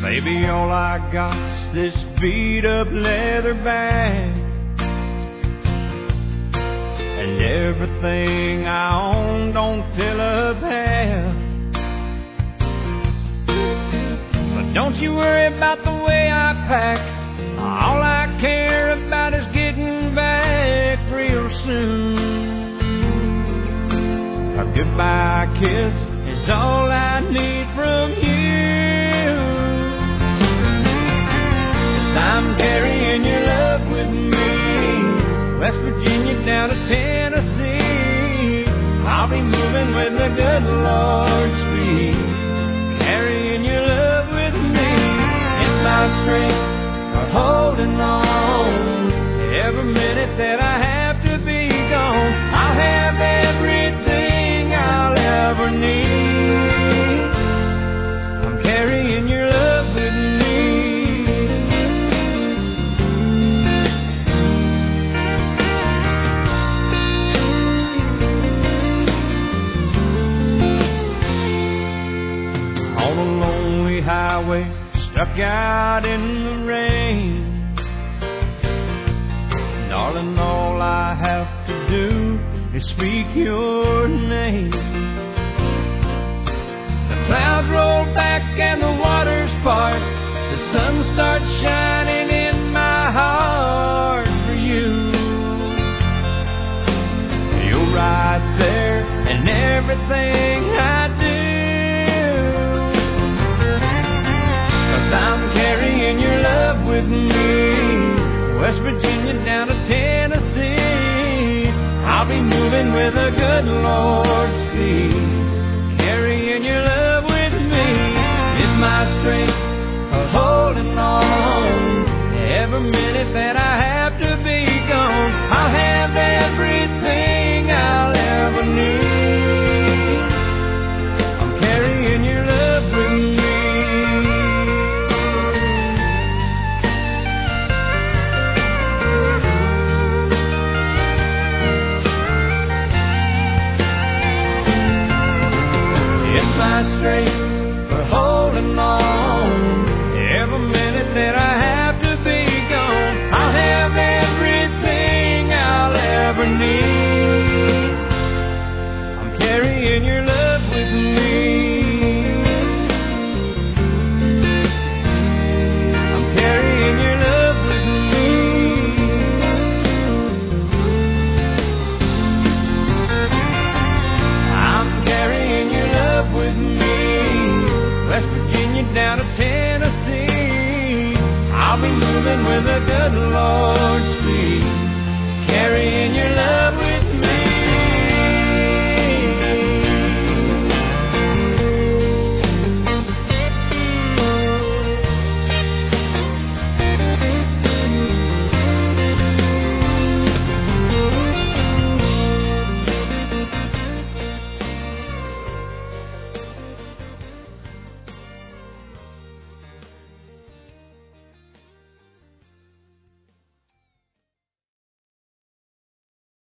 Baby, all I got's this beat-up leather bag, and everything I own don't fill up half. But don't you worry about the way I pack. All I care about is getting back real soon. A goodbye kiss is all I need from you. 'Cause I'm carrying your love with me, West Virginia down to Tennessee. I'll be moving with the good Lord's speed. Carrying your love with me, it's my strength for holding on. Every minute that I have to be gone, I'll have everything I'll ever need. I'm carrying your love with me. On a lonely highway, stuck out in the rain. Darling, all I have to do is speak your name. The clouds roll back and the waters part. The sun starts shining in my heart for you. You're right there in everything I do. 'Cause I'm carrying your love with me, West Virginia down to Tennessee. I'll be moving with a good Lord's speed. Carrying your love with me is my strength for holding on. Every minute that I have to be gone, I'll have everything I'll ever need. I'm carrying your love with me. My strength for holding on. Every minute that I have to be gone, I'll have everything I'll ever need. I'm carrying your love with me. I'm carrying your love with me. I'm carrying your love with me, West Virginia down to Tennessee. I'll be moving with a good Lord's speed. Carrying your love with